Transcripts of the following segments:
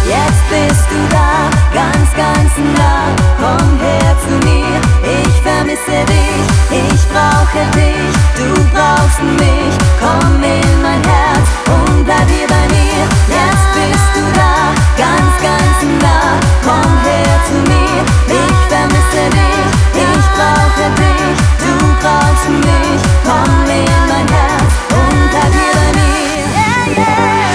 Jetzt bist du da, ganz, ganz nah. Komm her zu mir, ich vermisse dich. Ich brauche dich, du brauchst mich. Komm in mein Herz und bleib hier bei mir. Jetzt bist du da, ganz, ganz nah. Komm her zu mir, ich vermisse dich. Ich brauche dich, du brauchst mich. Komm in mein Herz und bleib hier bei mir. Yeah, yeah.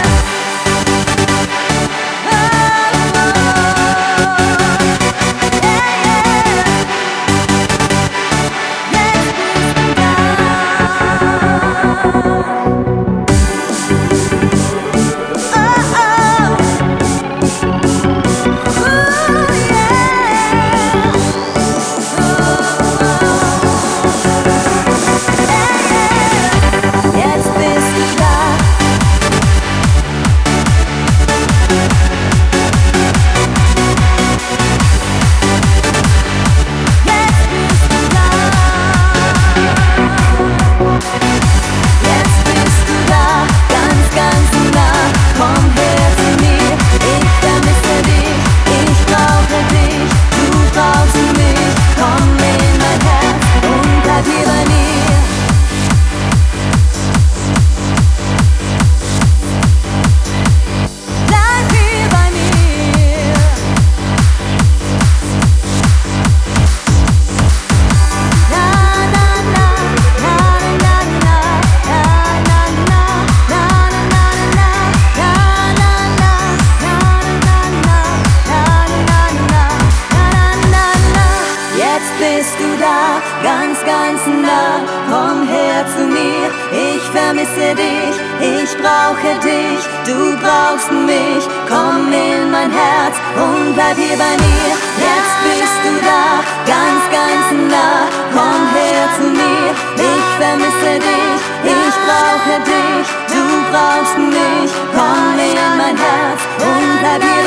Bist du da, ganz, ganz nah. Komm her zu mir, ich vermisse dich. Ich brauche dich, du brauchst mich. Komm in mein Herz und bleib hier bei mir. Jetzt bist du da, ganz, ganz nah. Komm her zu mir, ich vermisse dich. Ich brauche dich, du brauchst mich. Komm in mein Herz und bleib hier